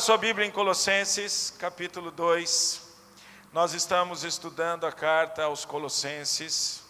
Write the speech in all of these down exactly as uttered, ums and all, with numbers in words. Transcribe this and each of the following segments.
sua Bíblia em Colossenses, capítulo dois. Nós estamos estudando a carta aos Colossenses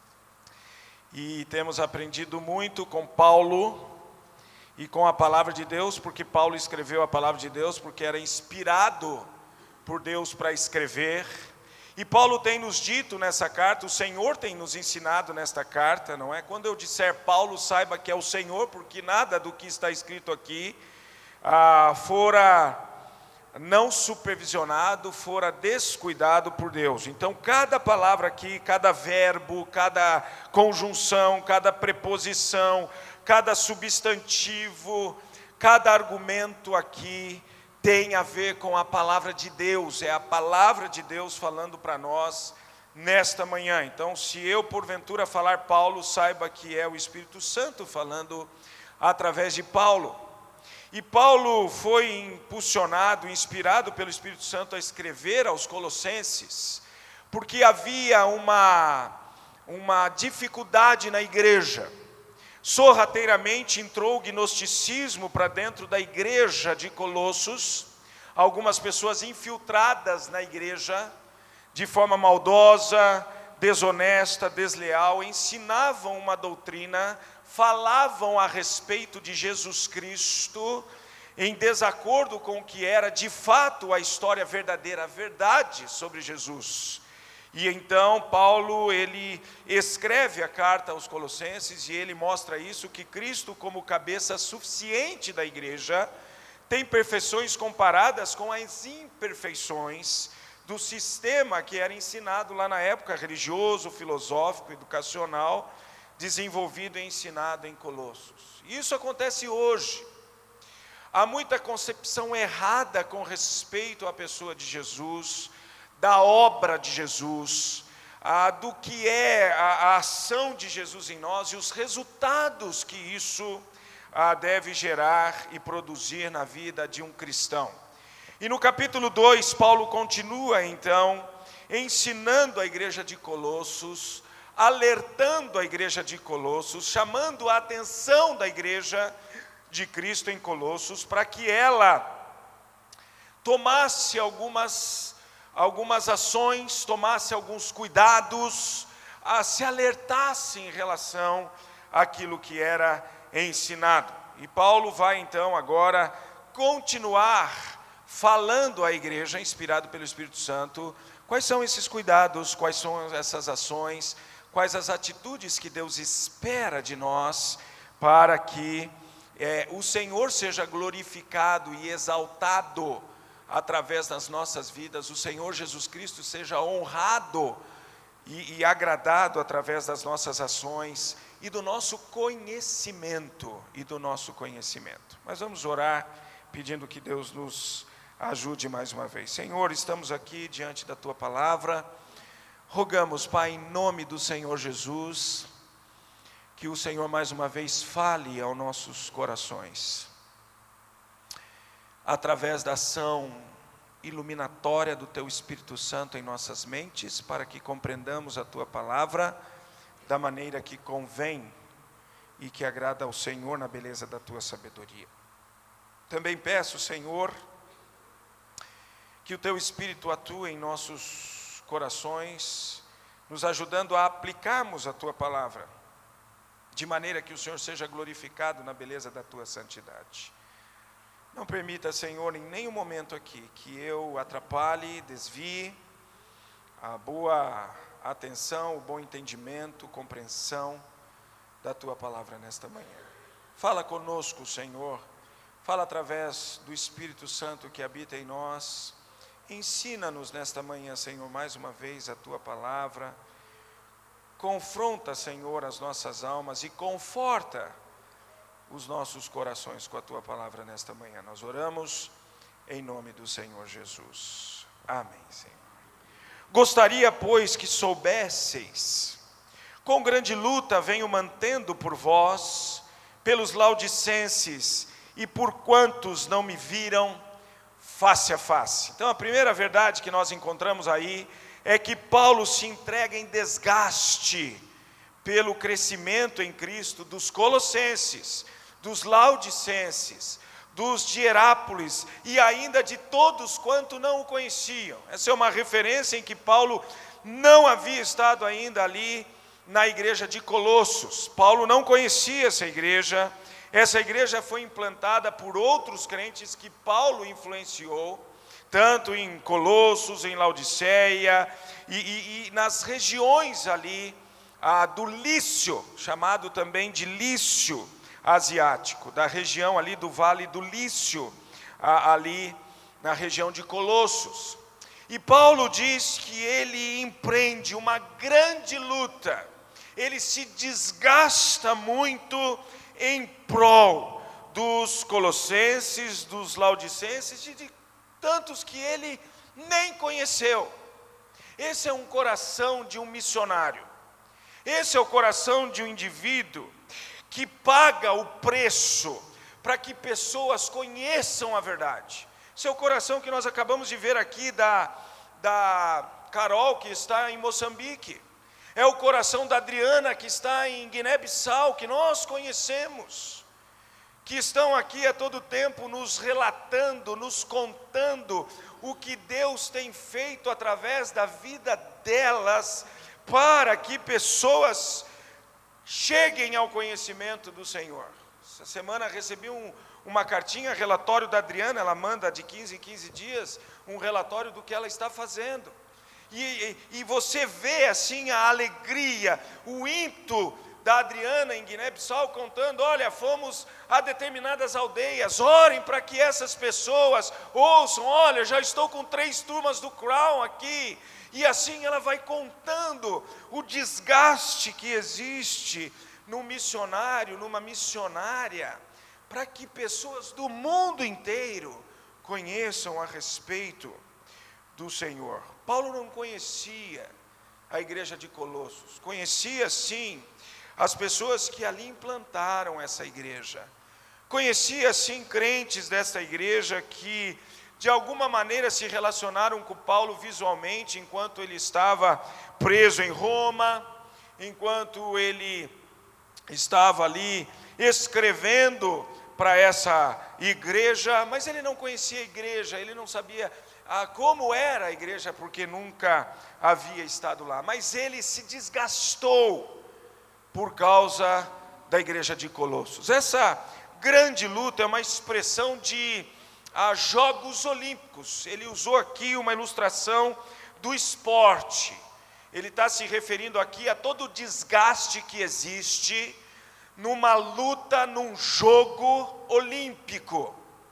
e temos aprendido muito com Paulo e com a palavra de Deus, porque Paulo escreveu a palavra de Deus, porque era inspirado por Deus para escrever. E Paulo tem nos dito nessa carta, o Senhor tem nos ensinado nesta carta, não é? Quando eu disser Paulo, saiba que é o Senhor, porque nada do que está escrito aqui ah, fora não supervisionado, fora descuidado por Deus. Então, cada palavra aqui, cada verbo, cada conjunção, cada preposição, cada substantivo, cada argumento aqui tem a ver com a palavra de Deus. É a palavra de Deus falando para nós nesta manhã. Então, se eu porventura falar Paulo, saiba que é o Espírito Santo falando através de Paulo. E Paulo foi impulsionado, inspirado pelo Espírito Santo a escrever aos Colossenses, porque havia uma, uma dificuldade na igreja. Sorrateiramente entrou o gnosticismo para dentro da igreja de Colossos, algumas pessoas infiltradas na igreja, de forma maldosa, desonesta, desleal, ensinavam uma doutrina, falavam a respeito de Jesus Cristo, em desacordo com o que era de fato a história verdadeira, a verdade sobre Jesus. E então Paulo, ele escreve a carta aos Colossenses e ele mostra isso, que Cristo, como cabeça suficiente da igreja, tem perfeições comparadas com as imperfeições do sistema que era ensinado lá na época, religioso, filosófico, educacional, desenvolvido e ensinado em Colossos. Isso acontece hoje. Há muita concepção errada com respeito à pessoa de Jesus, da obra de Jesus, a, do que é a, a ação de Jesus em nós e os resultados que isso a, deve gerar e produzir na vida de um cristão. E no capítulo dois, Paulo continua então ensinando a igreja de Colossos, alertando a igreja de Colossos, chamando a atenção da igreja de Cristo em Colossos, para que ela tomasse algumas, algumas ações, tomasse alguns cuidados, a, se alertasse em relação àquilo que era ensinado. E Paulo vai então agora continuar falando à igreja, inspirado pelo Espírito Santo, quais são esses cuidados, quais são essas ações, quais as atitudes que Deus espera de nós, para que é, o Senhor seja glorificado e exaltado através das nossas vidas, o Senhor Jesus Cristo seja honrado e, e agradado através das nossas ações e do nosso conhecimento, e do nosso conhecimento. Mas vamos orar, pedindo que Deus nos ajude mais uma vez. Senhor, estamos aqui diante da Tua palavra, rogamos, Pai, em nome do Senhor Jesus, que o Senhor mais uma vez fale aos nossos corações, através da ação iluminatória do Teu Espírito Santo em nossas mentes, para que compreendamos a Tua palavra da maneira que convém e que agrada ao Senhor na beleza da Tua sabedoria. Também peço, Senhor, que o Teu Espírito atue em nossos corações, nos ajudando a aplicarmos a Tua palavra, de maneira que o Senhor seja glorificado na beleza da Tua santidade. Não permita, Senhor, em nenhum momento aqui, que eu atrapalhe, desvie a boa atenção, o bom entendimento, compreensão da Tua palavra nesta manhã. Fala conosco, Senhor, fala através do Espírito Santo que habita em nós. Ensina-nos nesta manhã, Senhor, mais uma vez a Tua palavra. Confronta, Senhor, as nossas almas e conforta os nossos corações com a Tua palavra nesta manhã. Nós oramos em nome do Senhor Jesus. Amém, Senhor. Gostaria, pois, que soubesseis, com grande luta venho mantendo por vós, pelos laodicenses e por quantos não me viram face a face. Então a primeira verdade que nós encontramos aí é que Paulo se entrega em desgaste pelo crescimento em Cristo dos colossenses, dos laodicenses, dos de Herápolis e ainda de todos quanto não o conheciam. Essa é uma referência em que Paulo não havia estado ainda ali na igreja de Colossos. Paulo não conhecia essa igreja. Essa igreja foi implantada por outros crentes que Paulo influenciou, tanto em Colossos, em Laodiceia e, e, e nas regiões ali ah, do Lício, chamado também de Lício asiático, da região ali do Vale do Lício, ah, ali na região de Colossos. E Paulo diz que ele empreende uma grande luta, ele se desgasta muito em prol dos colossenses, dos laodicenses e de tantos que ele nem conheceu. Esse é um coração de um missionário, esse é o coração de um indivíduo que paga o preço para que pessoas conheçam a verdade. Esse é o coração que nós acabamos de ver aqui da, da Carol, que está em Moçambique. É o coração da Adriana, que está em Guiné-Bissau, que nós conhecemos, que estão aqui a todo tempo nos relatando, nos contando o que Deus tem feito através da vida delas, para que pessoas cheguem ao conhecimento do Senhor. Essa semana recebi um, uma cartinha, relatório da Adriana, ela manda de quinze em quinze dias, um relatório do que ela está fazendo. E, e, e você vê assim a alegria, o ímpeto da Adriana em Guiné-Bissau contando, olha, fomos a determinadas aldeias, orem para que essas pessoas ouçam, olha, já estou com três turmas do Crown aqui. E assim ela vai contando o desgaste que existe num missionário, numa missionária, para que pessoas do mundo inteiro conheçam a respeito do Senhor. Paulo não conhecia a igreja de Colossos, conhecia sim as pessoas que ali implantaram essa igreja, conhecia sim crentes dessa igreja que de alguma maneira se relacionaram com Paulo visualmente, enquanto ele estava preso em Roma, enquanto ele estava ali escrevendo para essa igreja, mas ele não conhecia a igreja, ele não sabia ah, como era a igreja, porque nunca havia estado lá, mas ele se desgastou por causa da igreja de Colossos. Essa grande luta é uma expressão de a Jogos Olímpicos. Ele usou aqui uma ilustração do esporte. Ele está se referindo aqui a todo o desgaste que existe numa luta, num jogo olímpico.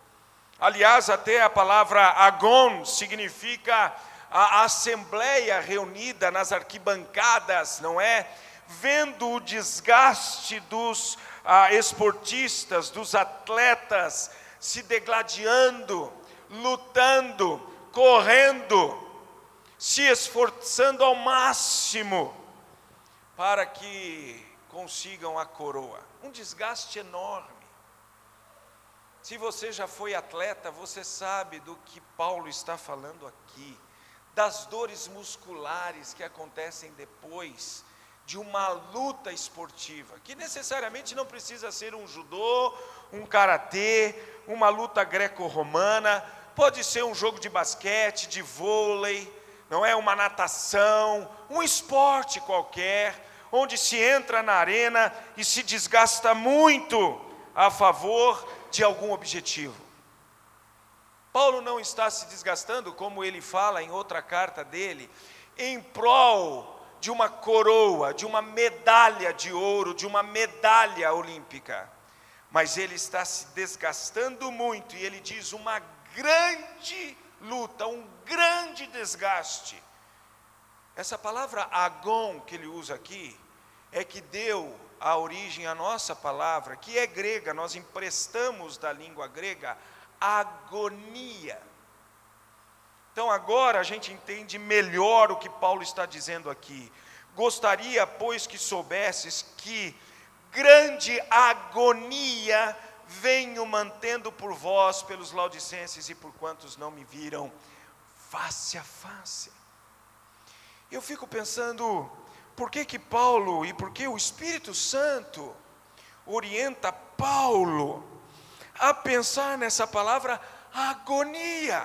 Aliás, até a palavra agon significa a assembleia reunida nas arquibancadas, não é? Vendo o desgaste dos ah, esportistas, dos atletas, se degladiando, lutando, correndo, se esforçando ao máximo para que consigam a coroa. Um desgaste enorme. Se você já foi atleta, você sabe do que Paulo está falando aqui, das dores musculares que acontecem depois de uma luta esportiva, que necessariamente não precisa ser um judô, um karatê, uma luta greco-romana, pode ser um jogo de basquete, de vôlei, não é, uma natação, um esporte qualquer, onde se entra na arena e se desgasta muito a favor de algum objetivo. Paulo não está se desgastando, como ele fala em outra carta dele, em prol de uma coroa, de uma medalha de ouro, de uma medalha olímpica, mas ele está se desgastando muito, e ele diz uma grande luta, um grande desgaste. Essa palavra agon que ele usa aqui, é que deu a origem à nossa palavra, que é grega, nós emprestamos da língua grega, agonia. Então agora a gente entende melhor o que Paulo está dizendo aqui. Gostaria, pois, que soubesses que grande agonia venho mantendo por vós, pelos laodicenses e por quantos não me viram face a face. Eu fico pensando, por que que Paulo e por que o Espírito Santo orienta Paulo a pensar nessa palavra agonia.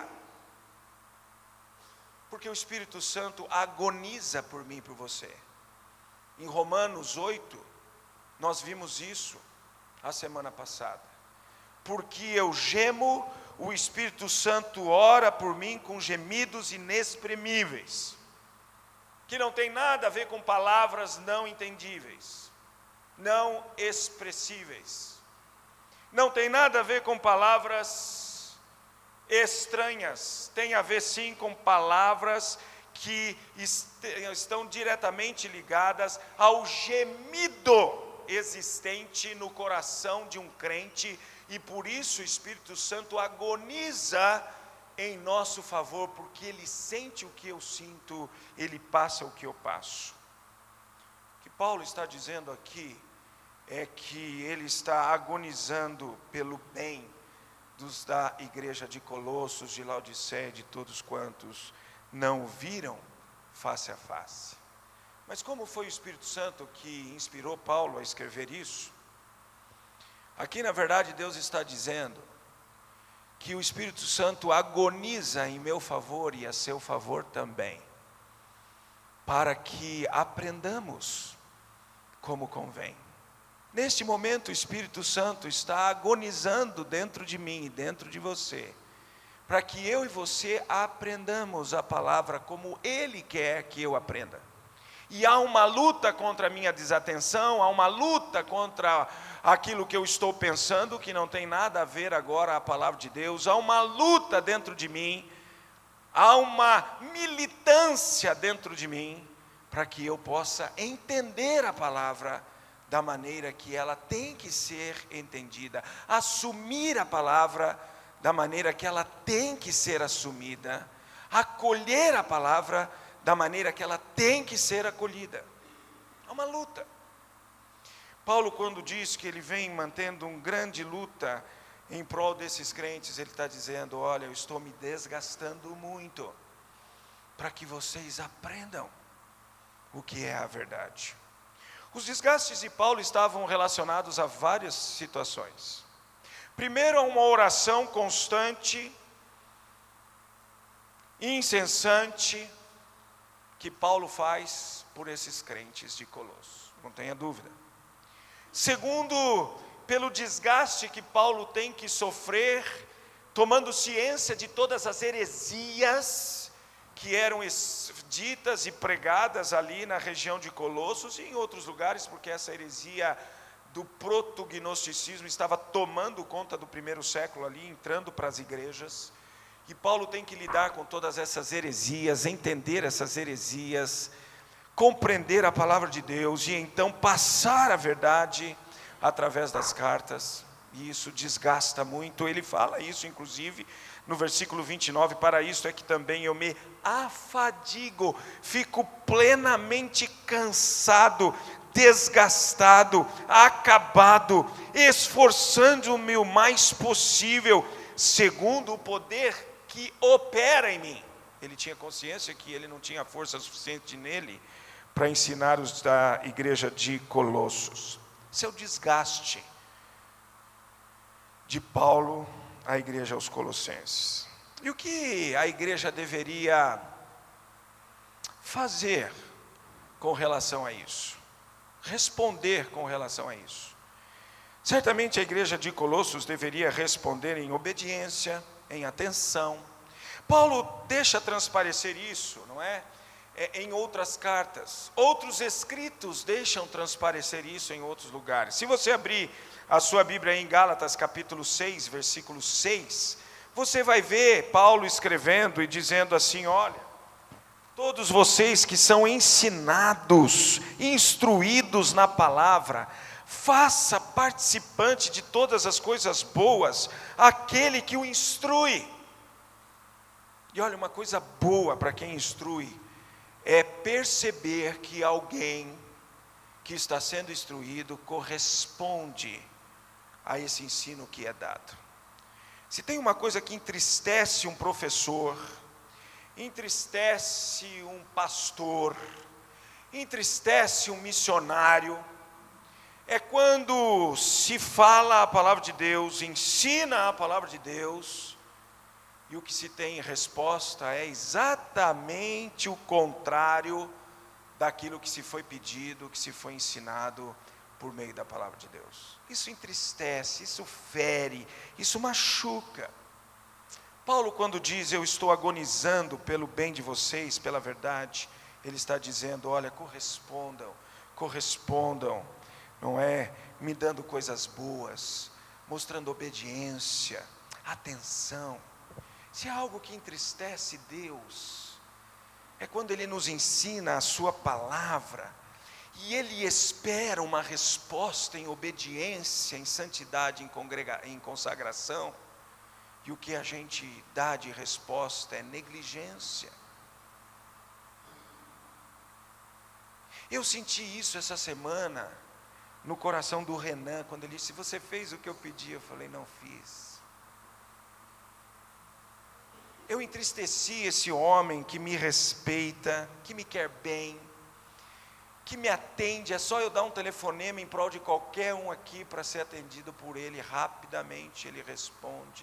Porque o Espírito Santo agoniza por mim e por você. Em Romanos oito, nós vimos isso a semana passada. Porque eu gemo, o Espírito Santo ora por mim com gemidos inexprimíveis. Que não tem nada a ver com palavras não entendíveis, não expressíveis. Não tem nada a ver com palavras estranhas, tem a ver sim com palavras que est- estão diretamente ligadas ao gemido existente no coração de um crente, e por isso o Espírito Santo agoniza em nosso favor, porque Ele sente o que eu sinto, Ele passa o que eu passo. O que Paulo está dizendo aqui é que ele está agonizando pelo bem dos da igreja de Colossos, de Laodiceia, de todos quantos não o viram face a face. Mas como foi o Espírito Santo que inspirou Paulo a escrever isso? Aqui na verdade Deus está dizendo que o Espírito Santo agoniza em meu favor e a seu favor também, para que aprendamos como convém. Neste momento o Espírito Santo está agonizando dentro de mim e dentro de você, para que eu e você aprendamos a palavra como Ele quer que eu aprenda. E há uma luta contra a minha desatenção, há uma luta contra aquilo que eu estou pensando, que não tem nada a ver agora a palavra de Deus, há uma luta dentro de mim, há uma militância dentro de mim, para que eu possa entender a palavra da maneira que ela tem que ser entendida, assumir a palavra da maneira que ela tem que ser assumida, acolher a palavra da maneira que ela tem que ser acolhida. É uma luta. Paulo, quando diz que ele vem mantendo uma grande luta em prol desses crentes, ele está dizendo: olha, eu estou me desgastando muito, para que vocês aprendam o que é a verdade. Os desgastes de Paulo estavam relacionados a várias situações. Primeiro, a uma oração constante, incessante, que Paulo faz por esses crentes de Colossos, não tenha dúvida. Segundo, pelo desgaste que Paulo tem que sofrer, tomando ciência de todas as heresias que eram ditas e pregadas ali na região de Colossos e em outros lugares, porque essa heresia do protognosticismo estava tomando conta do primeiro século ali, entrando para as igrejas. E Paulo tem que lidar com todas essas heresias, entender essas heresias, compreender a palavra de Deus e então passar a verdade através das cartas. E isso desgasta muito. Ele fala isso inclusive no versículo vinte e nove: para isso é que também eu me afadigo, fico plenamente cansado, desgastado, acabado, esforçando-me o mais possível, segundo o poder que opera em mim. Ele tinha consciência que ele não tinha força suficiente nele para ensinar os da igreja de Colossos. Seu desgaste de Paulo à igreja aos Colossenses. E o que a igreja deveria fazer com relação a isso? Responder com relação a isso? Certamente a igreja de Colossos deveria responder em obediência, em atenção. Paulo deixa transparecer isso, não é? É, em outras cartas. Outros escritos deixam transparecer isso em outros lugares. Se você abrir a sua Bíblia em Gálatas capítulo seis, versículo seis, você vai ver Paulo escrevendo e dizendo assim: olha, todos vocês que são ensinados, instruídos na palavra, faça participante de todas as coisas boas aquele que o instrui. E olha, uma coisa boa para quem instrui é perceber que alguém que está sendo instruído corresponde a esse ensino que é dado. Se tem uma coisa que entristece um professor, entristece um pastor, entristece um missionário, é quando se fala a palavra de Deus, ensina a palavra de Deus, e o que se tem em resposta é exatamente o contrário daquilo que se foi pedido, que se foi ensinado por meio da palavra de Deus. Isso entristece, isso fere, isso machuca. Paulo, quando diz, eu estou agonizando pelo bem de vocês, pela verdade, ele está dizendo, olha, correspondam, correspondam, não é? Me dando coisas boas, mostrando obediência, atenção. Se há algo que entristece Deus, é quando Ele nos ensina a sua palavra, e Ele espera uma resposta em obediência, em santidade, em, congrega, em consagração, e o que a gente dá de resposta é negligência. Eu senti isso essa semana, no coração do Renan, quando ele disse, você fez o que eu pedi? Eu falei, não fiz. Eu entristeci esse homem que me respeita, que me quer bem, que me atende, é só eu dar um telefonema em prol de qualquer um aqui para ser atendido por ele, rapidamente ele responde.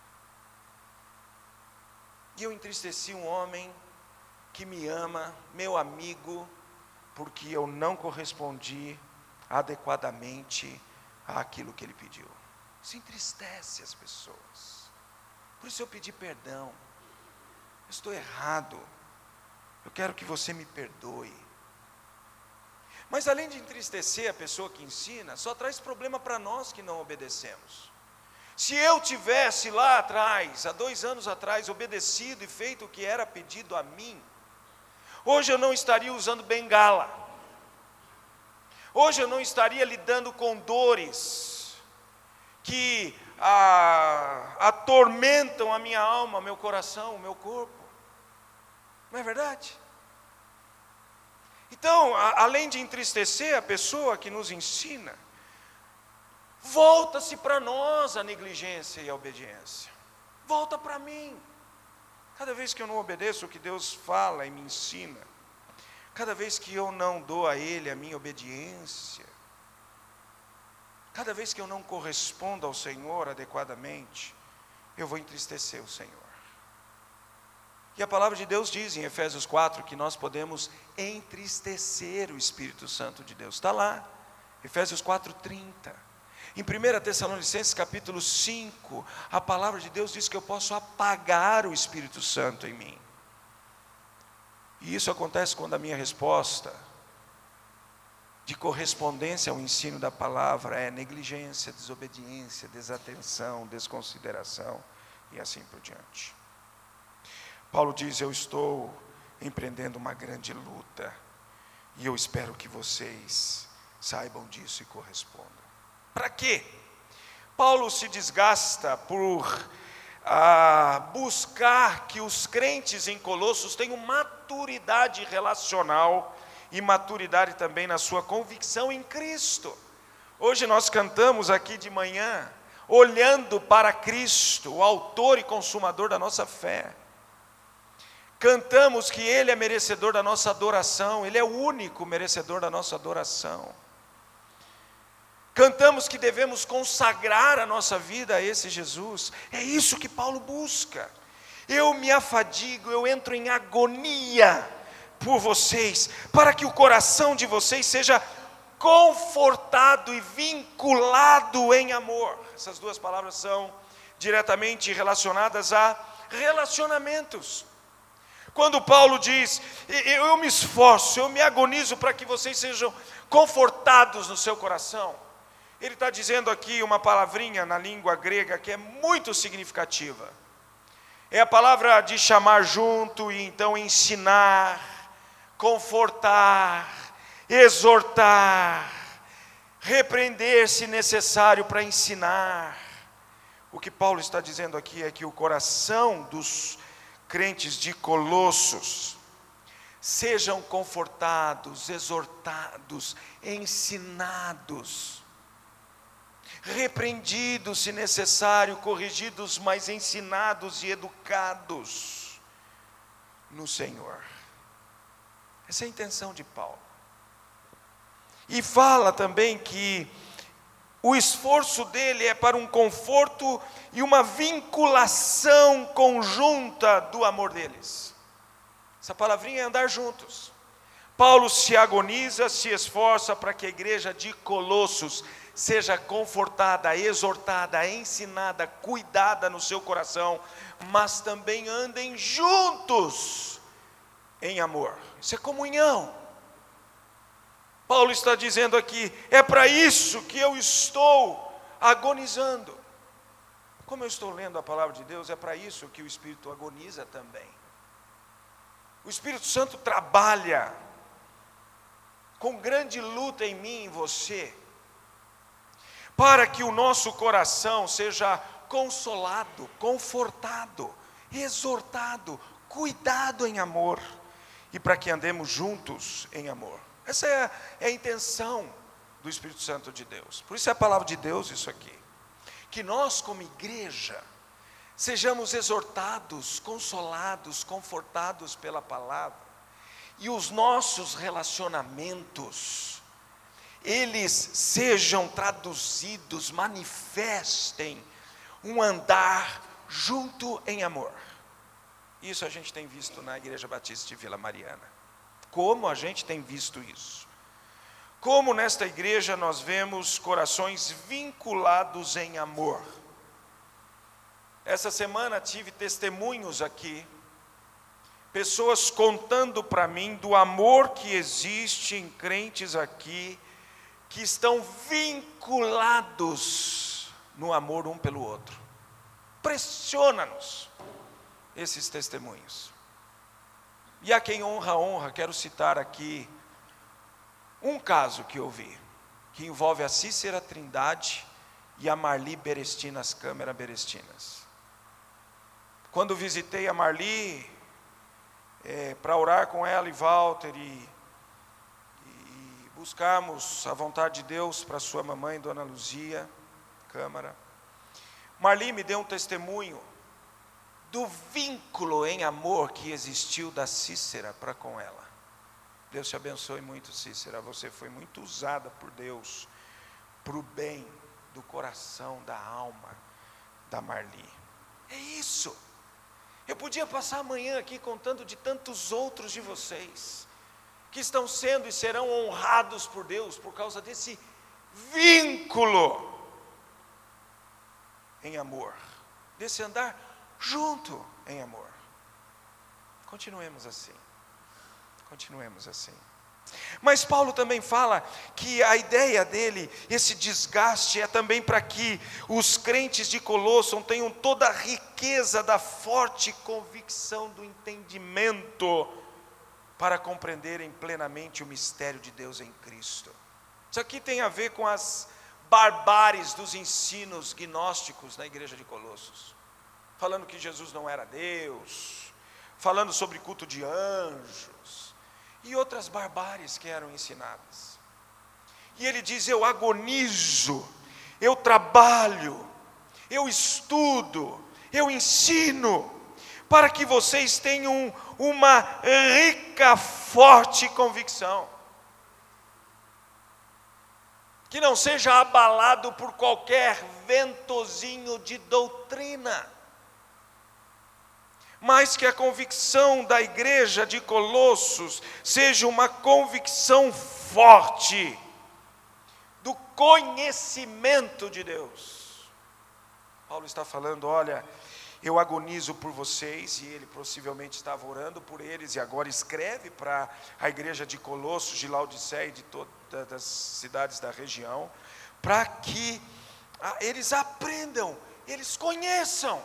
E eu entristeci um homem que me ama, meu amigo, porque eu não correspondi adequadamente àquilo que ele pediu. Isso entristece as pessoas. Por isso eu pedi perdão. Eu estou errado. Eu quero que você me perdoe. Mas além de entristecer a pessoa que ensina, só traz problema para nós que não obedecemos. Se eu tivesse lá atrás, há dois anos atrás, obedecido e feito o que era pedido a mim, hoje eu não estaria usando bengala. Hoje eu não estaria lidando com dores que ah, atormentam a minha alma, meu coração, o meu corpo. Não é verdade? Então, a, além de entristecer a pessoa que nos ensina, volta-se para nós a negligência e a obediência. Volta para mim. Cada vez que eu não obedeço o que Deus fala e me ensina, cada vez que eu não dou a Ele a minha obediência, cada vez que eu não correspondo ao Senhor adequadamente, eu vou entristecer o Senhor. E a palavra de Deus diz em Efésios quatro que nós podemos entristecer o Espírito Santo de Deus. Está lá, Efésios quatro, trinta. Em primeira Tessalonicenses capítulo cinco, a palavra de Deus diz que eu posso apagar o Espírito Santo em mim. E isso acontece quando a minha resposta de correspondência ao ensino da palavra é negligência, desobediência, desatenção, desconsideração e assim por diante. Paulo diz, eu estou empreendendo uma grande luta e eu espero que vocês saibam disso e correspondam. Para quê? Paulo se desgasta por ah, buscar que os crentes em Colossos tenham maturidade relacional e maturidade também na sua convicção em Cristo. Hoje nós cantamos aqui de manhã, olhando para Cristo, o autor e consumador da nossa fé. Cantamos que Ele é merecedor da nossa adoração, Ele é o único merecedor da nossa adoração. Cantamos que devemos consagrar a nossa vida a esse Jesus. É isso que Paulo busca. Eu me afadigo, eu entro em agonia por vocês, para que o coração de vocês seja confortado e vinculado em amor. Essas duas palavras são diretamente relacionadas a relacionamentos. Quando Paulo diz, eu me esforço, eu me agonizo para que vocês sejam confortados no seu coração, ele está dizendo aqui uma palavrinha na língua grega que é muito significativa. É a palavra de chamar junto e então ensinar, confortar, exortar, repreender se necessário para ensinar. O que Paulo está dizendo aqui é que o coração dos crentes de Colossos sejam confortados, exortados, ensinados, repreendidos se necessário, corrigidos, mas ensinados e educados no Senhor. Essa é a intenção de Paulo. E fala também que o esforço dele é para um conforto e uma vinculação conjunta do amor deles. Essa palavrinha é andar juntos. Paulo se agoniza, se esforça para que a igreja de Colossos seja confortada, exortada, ensinada, cuidada no seu coração, mas também andem juntos em amor. Isso é comunhão. Paulo está dizendo aqui, é para isso que eu estou agonizando. Como eu estou lendo a palavra de Deus, é para isso que o Espírito agoniza também. O Espírito Santo trabalha com grande luta em mim e em você, para que o nosso coração seja consolado, confortado, exortado, cuidado em amor, e para que andemos juntos em amor. Essa é a, é a intenção do Espírito Santo de Deus. Por isso é a palavra de Deus isso aqui. Que nós como igreja sejamos exortados, consolados, confortados pela palavra. E os nossos relacionamentos, eles sejam traduzidos, manifestem um andar junto em amor. Isso a gente tem visto na Igreja Batista de Vila Mariana. Como a gente tem visto isso? Como nesta igreja nós vemos corações vinculados em amor. Essa semana tive testemunhos aqui, pessoas contando para mim do amor que existe em crentes aqui, que estão vinculados no amor um pelo outro. Impressiona-nos esses testemunhos. E a quem honra, honra, quero citar aqui um caso que eu vi, que envolve a Cícera Trindade e a Marli Berestinas, Câmara Berestinas. Quando visitei a Marli, é, para orar com ela e Walter, e, e buscarmos a vontade de Deus para sua mamãe, Dona Luzia, Câmara, Marli me deu um testemunho do vínculo em amor que existiu da Cícera para com ela. Deus te abençoe muito, Cícera, você foi muito usada por Deus, para o bem do coração, da alma da Marli. É isso. Eu podia passar amanhã aqui contando de tantos outros de vocês, que estão sendo e serão honrados por Deus, por causa desse vínculo em amor, desse andar junto em amor. Continuemos assim. Continuemos assim. Mas Paulo também fala que a ideia dele, esse desgaste, é também para que os crentes de Colossos tenham toda a riqueza da forte convicção do entendimento, para compreenderem plenamente o mistério de Deus em Cristo. Isso aqui tem a ver com as barbáries dos ensinos gnósticos na igreja de Colossos, falando que Jesus não era Deus, falando sobre culto de anjos, e outras barbáries que eram ensinadas. E ele diz, eu agonizo, eu trabalho, eu estudo, eu ensino, para que vocês tenham uma rica, forte convicção, que não seja abalado por qualquer ventozinho de doutrina, mas que a convicção da igreja de Colossos seja uma convicção forte do conhecimento de Deus. Paulo está falando, olha, eu agonizo por vocês, e ele possivelmente estava orando por eles, e agora escreve para a igreja de Colossos, de Laodiceia e de todas as cidades da região, para que eles aprendam, eles conheçam.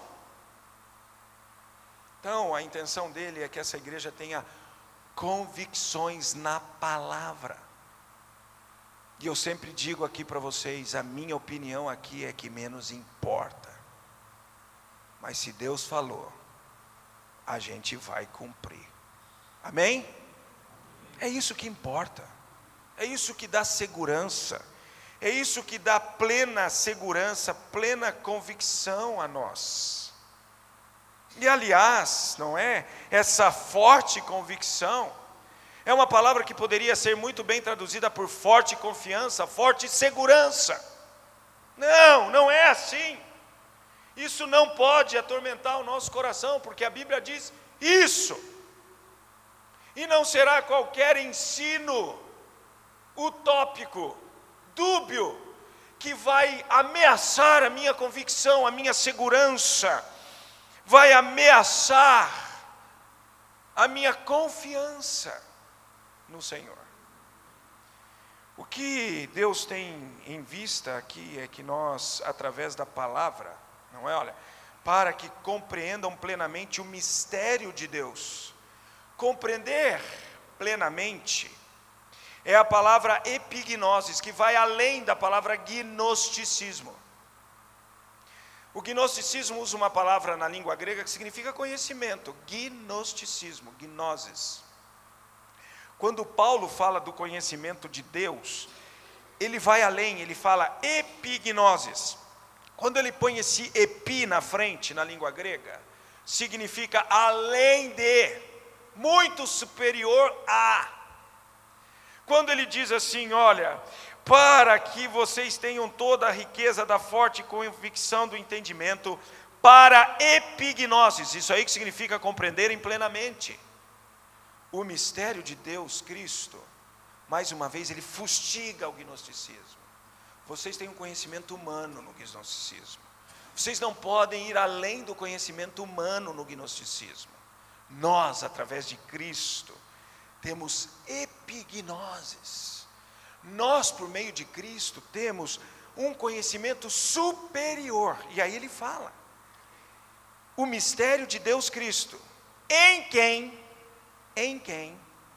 Então, a intenção dele é que essa igreja tenha convicções na palavra. E eu sempre digo aqui para vocês, a minha opinião aqui é que menos importa. Mas se Deus falou, a gente vai cumprir. Amém? É isso que importa. É isso que dá segurança. É isso que dá plena segurança, plena convicção a nós. E aliás, não é? Essa forte convicção É uma palavra que poderia ser muito bem traduzida por forte confiança, forte segurança. Não, não é assim. Isso não pode atormentar o nosso coração, porque a Bíblia diz isso. E não será qualquer ensino utópico, dúbio, que vai ameaçar a minha convicção, a minha segurança, vai ameaçar a minha confiança no Senhor. O que Deus tem em vista aqui é que nós, através da palavra, não é, olha, para que compreendam plenamente o mistério de Deus. Compreender plenamente é a palavra epignosis, que vai além da palavra gnosticismo. O gnosticismo usa uma palavra na língua grega que significa conhecimento, gnosticismo, gnosis. Quando Paulo fala do conhecimento de Deus, ele vai além, ele fala epignosis. Quando ele põe esse epi na frente, na língua grega, significa além de, muito superior a. Quando ele diz assim, olha, para que vocês tenham toda a riqueza da forte convicção do entendimento, para epignosis, isso aí que significa compreenderem plenamente o mistério de Deus Cristo. Mais uma vez, ele fustiga o gnosticismo. Vocês têm um conhecimento humano no gnosticismo. Vocês não podem ir além do conhecimento humano no gnosticismo. Nós, através de Cristo, temos epignoses. Nós, por meio de Cristo, temos um conhecimento superior. E aí ele fala, o mistério de Deus Cristo, em quem, em quem,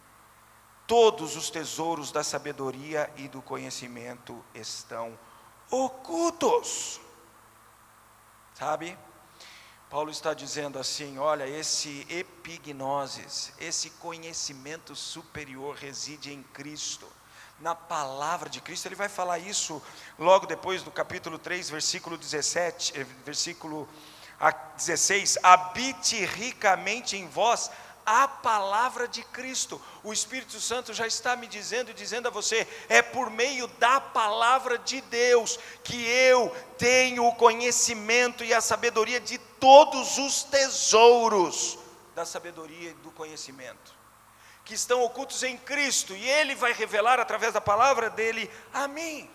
todos os tesouros da sabedoria e do conhecimento estão ocultos. Sabe? Paulo está dizendo assim, olha, esse epignosis, esse conhecimento superior reside em Cristo, na palavra de Cristo. Ele vai falar isso logo depois do capítulo três, versículo dezessete, versículo dezesseis, habite ricamente em vós a palavra de Cristo. O Espírito Santo já está me dizendo e dizendo a você, é por meio da palavra de Deus que eu tenho o conhecimento e a sabedoria de todos os tesouros da sabedoria e do conhecimento, que estão ocultos em Cristo, e Ele vai revelar através da palavra dele a mim.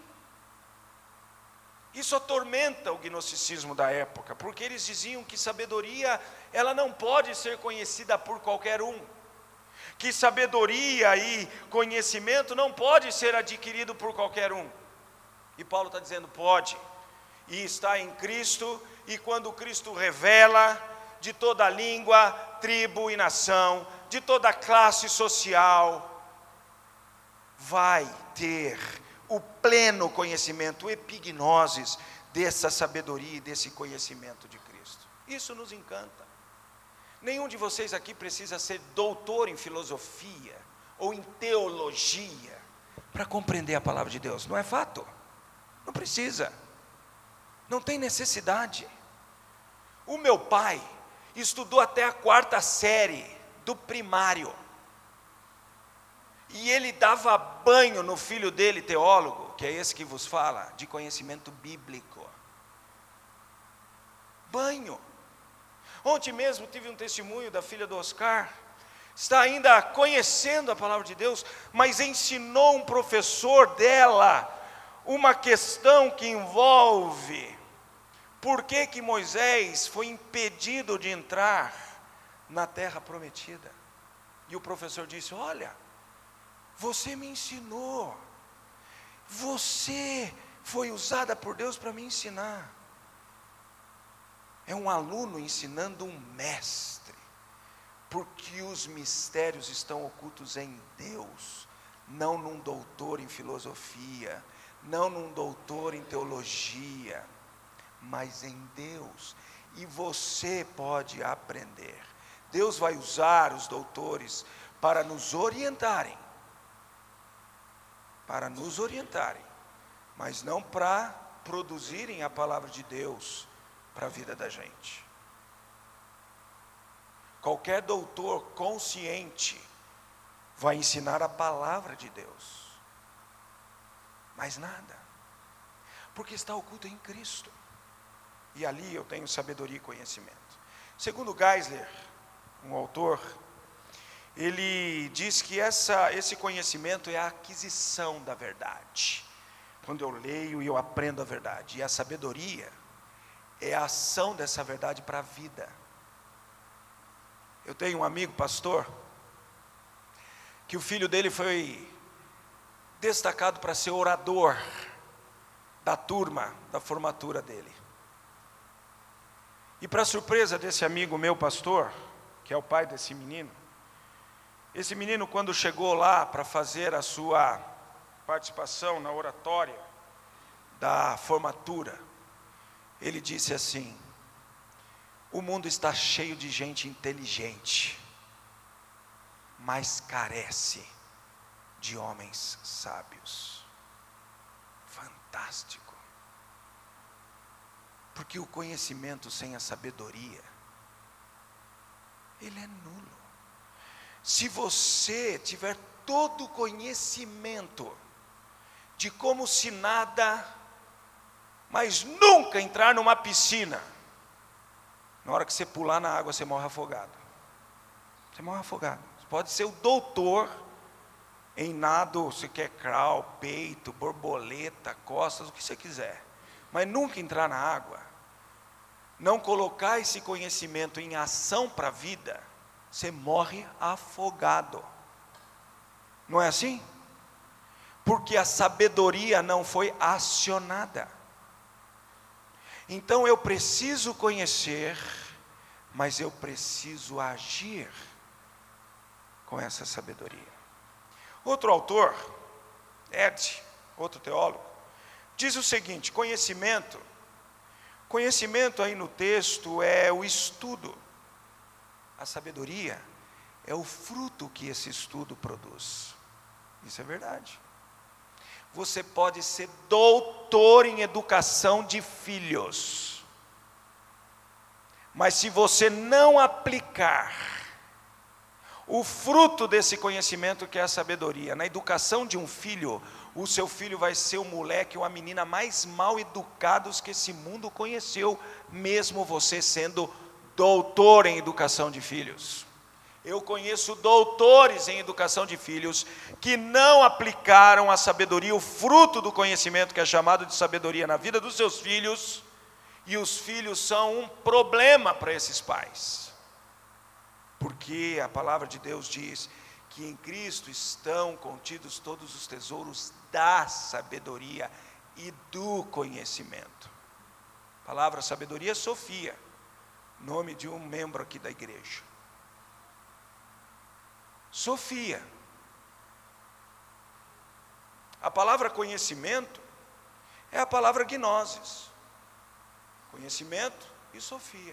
Isso atormenta o gnosticismo da época, porque eles diziam que sabedoria, ela não pode ser conhecida por qualquer um, que sabedoria e conhecimento não pode ser adquirido por qualquer um. E Paulo está dizendo, pode, e está em Cristo, e quando Cristo revela, de toda língua, tribo e nação, de toda classe social, vai ter o pleno conhecimento, o epignosis dessa sabedoria e desse conhecimento de Cristo. Isso nos encanta. Nenhum de vocês aqui precisa ser doutor em filosofia ou em teologia para compreender a palavra de Deus, não é fato? Não precisa, não tem necessidade. O meu pai estudou até a quarta série do primário, e ele dava banho no filho dele, teólogo, que é esse que vos fala, de conhecimento bíblico. Banho. Ontem mesmo tive um testemunho da filha do Oscar, está ainda conhecendo a palavra de Deus, mas ensinou um professor dela uma questão que envolve por que que Moisés foi impedido de entrar na terra prometida. E o professor disse, olha, você me ensinou, você foi usada por Deus para me ensinar. É um aluno ensinando um mestre, porque os mistérios estão ocultos em Deus, não num doutor em filosofia, não num doutor em teologia, mas em Deus, e você pode aprender. Deus vai usar os doutores para nos orientarem, para nos orientarem, mas não para produzirem a palavra de Deus para a vida da gente. Qualquer doutor consciente vai ensinar a palavra de Deus. Mais nada. Porque está oculto em Cristo. E ali eu tenho sabedoria e conhecimento. Segundo Geisler, um autor, ele diz que essa, esse conhecimento é a aquisição da verdade. Quando eu leio e eu aprendo a verdade. E a sabedoria é a ação dessa verdade para a vida. Eu tenho um amigo pastor, que o filho dele foi destacado para ser orador da turma, da formatura dele. E para surpresa desse amigo meu pastor, que é o pai desse menino, esse menino, quando chegou lá para fazer a sua participação na oratória da formatura, ele disse assim: o mundo está cheio de gente inteligente, mas carece de homens sábios. Fantástico. Porque o conhecimento sem a sabedoria, ele é nulo. Se você tiver todo o conhecimento de como se nada, mas nunca entrar numa piscina, na hora que você pular na água, você morre afogado. Você morre afogado. Você pode ser o doutor em nado, você quer crawl, peito, borboleta, costas, o que você quiser. Mas nunca entrar na água, não colocar esse conhecimento em ação para a vida, você morre afogado. Não é assim? Porque a sabedoria não foi acionada. Então eu preciso conhecer, mas eu preciso agir com essa sabedoria. Outro autor, Ed, outro teólogo, diz o seguinte: conhecimento, conhecimento aí no texto é o estudo. A sabedoria é o fruto que esse estudo produz. Isso é verdade. Você pode ser doutor em educação de filhos, mas se você não aplicar o fruto desse conhecimento, que é a sabedoria, na educação de um filho, o seu filho vai ser o moleque ou a menina mais mal educados que esse mundo conheceu, mesmo você sendo doutor em educação de filhos. Eu conheço doutores em educação de filhos que não aplicaram a sabedoria, o fruto do conhecimento que é chamado de sabedoria na vida dos seus filhos, e os filhos são um problema para esses pais. Porque a palavra de Deus diz que em Cristo estão contidos todos os tesouros da sabedoria e do conhecimento. A palavra sabedoria é Sofia, nome de um membro aqui da igreja. Sofia. A palavra conhecimento é a palavra gnosis. Conhecimento e Sofia.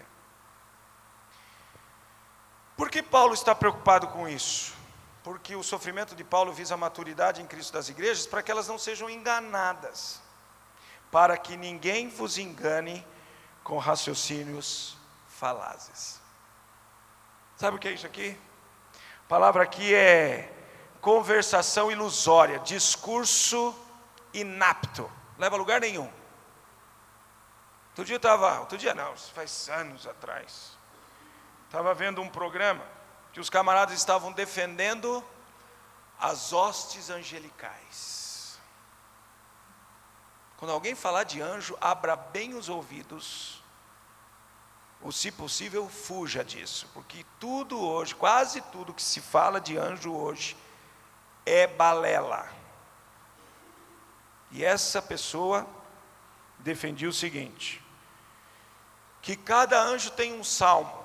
Por que Paulo está preocupado com isso? Porque o sofrimento de Paulo visa a maturidade em Cristo das igrejas, para que elas não sejam enganadas, para que ninguém vos engane com raciocínios falazes. Sabe o que é isso aqui? A palavra aqui é conversação ilusória, discurso inapto, leva a lugar nenhum. Outro dia eu estava, outro dia não, faz anos atrás, estava vendo um programa que os camaradas estavam defendendo as hostes angelicais. Quando alguém falar de anjo, abra bem os ouvidos, ou se possível, fuja disso, porque tudo hoje, quase tudo que se fala de anjo hoje, é balela. E essa pessoa defendia o seguinte, que cada anjo tem um salmo,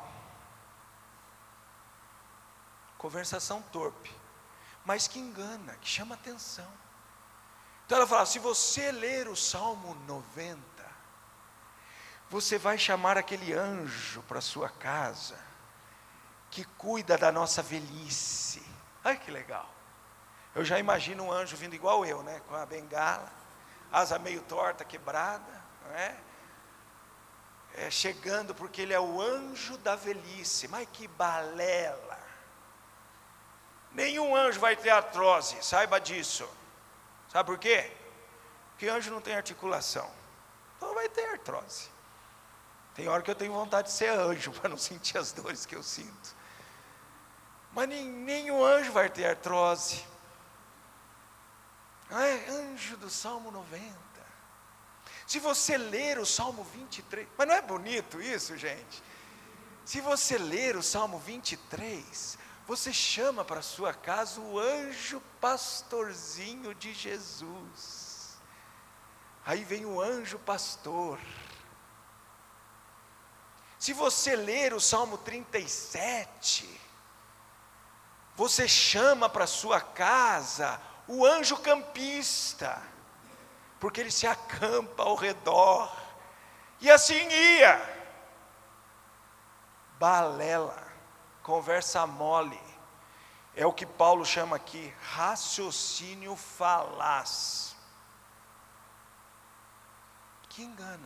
conversação torpe, mas que engana, que chama atenção. Então ela fala, se você ler o Salmo noventa, você vai chamar aquele anjo para sua casa, que cuida da nossa velhice. Ai que legal. Eu já imagino um anjo vindo igual eu, né? Com a bengala, asa meio torta, quebrada, não é? É, chegando porque ele é o anjo da velhice. Mas que balela. Nenhum anjo vai ter artrose, saiba disso. Sabe por quê? Porque anjo não tem articulação, então vai ter artrose. Tem hora que eu tenho vontade de ser anjo, para não sentir as dores que eu sinto. Mas nem, nenhum anjo vai ter artrose. Ah, é anjo do Salmo noventa. Se você ler o Salmo vinte e três, mas não é bonito isso, gente? Se você ler o Salmo vinte e três, você chama para sua casa o anjo pastorzinho de Jesus. Aí vem o anjo pastor. Se você ler o Salmo trinta e sete, você chama para sua casa o anjo campista, porque ele se acampa ao redor. E assim ia. Balela, conversa mole, é o que Paulo chama aqui, raciocínio falaz, que engana,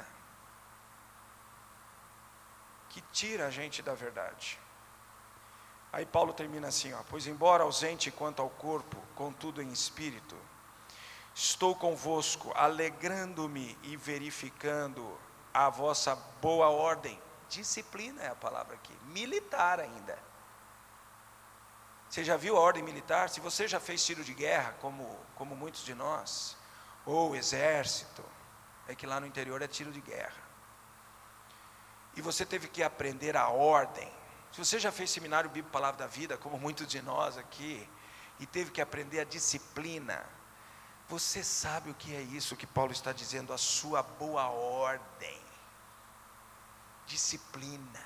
que tira a gente da verdade. Aí Paulo termina assim, ó, pois embora ausente quanto ao corpo, contudo em espírito, estou convosco, alegrando-me e verificando a vossa boa ordem. Disciplina é a palavra aqui, militar ainda. Você já viu a ordem militar? Se você já fez tiro de guerra, como, como muitos de nós, ou exército, é que lá no interior é tiro de guerra, e você teve que aprender a ordem. Se você já fez seminário Bíblia Palavra da Vida, como muitos de nós aqui, e teve que aprender a disciplina, você sabe o que é isso que Paulo está dizendo, a sua boa ordem. Disciplina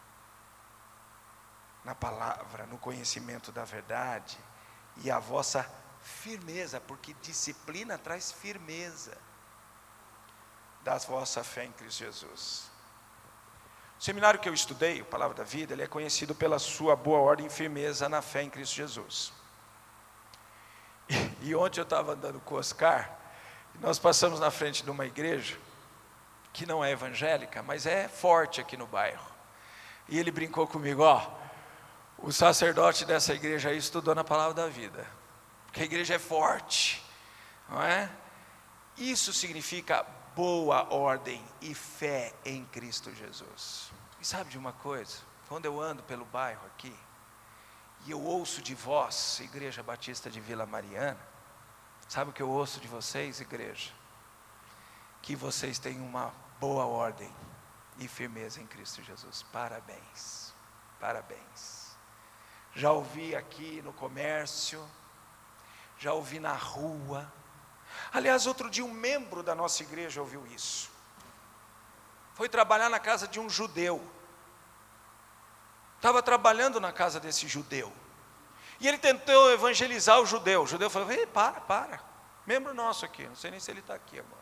na palavra, no conhecimento da verdade, e a vossa firmeza, porque disciplina traz firmeza da vossa fé em Cristo Jesus. O seminário que eu estudei, o Palavra da Vida, ele é conhecido pela sua boa ordem e firmeza na fé em Cristo Jesus. E, e ontem eu estava andando com o Oscar, e nós passamos na frente de uma igreja, que não é evangélica, mas é forte aqui no bairro. E ele brincou comigo, ó, o sacerdote dessa igreja aí estudou na Palavra da Vida, porque a igreja é forte, não é? Isso significa boa ordem e fé em Cristo Jesus. E sabe de uma coisa? Quando eu ando pelo bairro aqui, e eu ouço de vós, Igreja Batista de Vila Mariana, sabe o que eu ouço de vocês, igreja? Que vocês têm uma boa ordem e firmeza em Cristo Jesus. Parabéns, parabéns. Já ouvi aqui no comércio, já ouvi na rua. Aliás, outro dia um membro da nossa igreja ouviu isso. Foi trabalhar na casa de um judeu. Estava trabalhando na casa desse judeu. E ele tentou evangelizar o judeu. O judeu falou, ei, para, para. Membro nosso aqui, não sei nem se ele está aqui agora.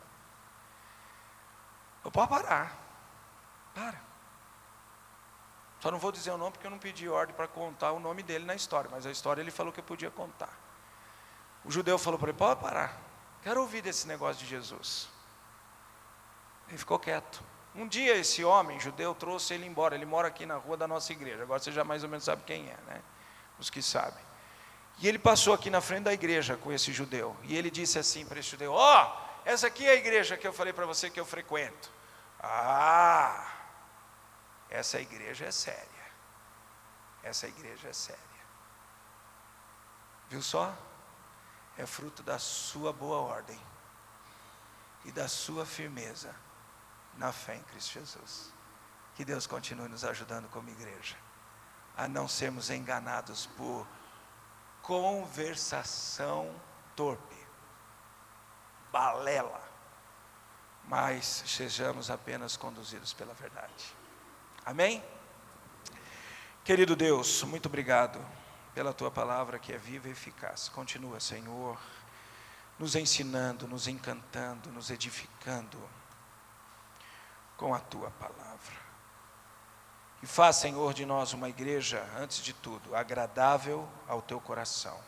Eu posso parar, para. Só não vou dizer o nome porque eu não pedi ordem para contar o nome dele na história, mas a história ele falou que eu podia contar. O judeu falou para ele, pode parar, quero ouvir desse negócio de Jesus. Ele ficou quieto. Um dia esse homem judeu trouxe ele embora, ele mora aqui na rua da nossa igreja, agora você já mais ou menos sabe quem é, né? Os que sabem. E ele passou aqui na frente da igreja com esse judeu, e ele disse assim para esse judeu, ó, oh, essa aqui é a igreja que eu falei para você que eu frequento. Ah, essa igreja é séria, essa igreja é séria. Viu só? É fruto da sua boa ordem e da sua firmeza na fé em Cristo Jesus. Que Deus continue nos ajudando como igreja, a não sermos enganados por conversação torpe, balela, mas sejamos apenas conduzidos pela verdade. Amém? Querido Deus, muito obrigado pela Tua palavra que é viva e eficaz. Continua, Senhor, nos ensinando, nos encantando, nos edificando com a Tua palavra. E faz, Senhor, de nós uma igreja, antes de tudo, agradável ao Teu coração,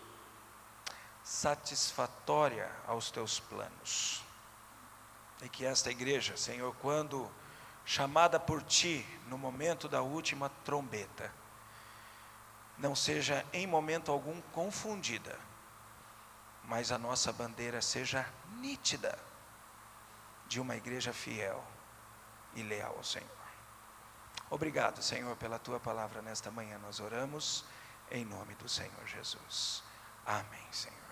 satisfatória aos Teus planos. E que esta igreja, Senhor, quando chamada por Ti, no momento da última trombeta, não seja em momento algum confundida, mas a nossa bandeira seja nítida, de uma igreja fiel e leal ao Senhor. Obrigado, Senhor, pela tua palavra nesta manhã. Nós oramos em nome do Senhor Jesus. Amém, Senhor.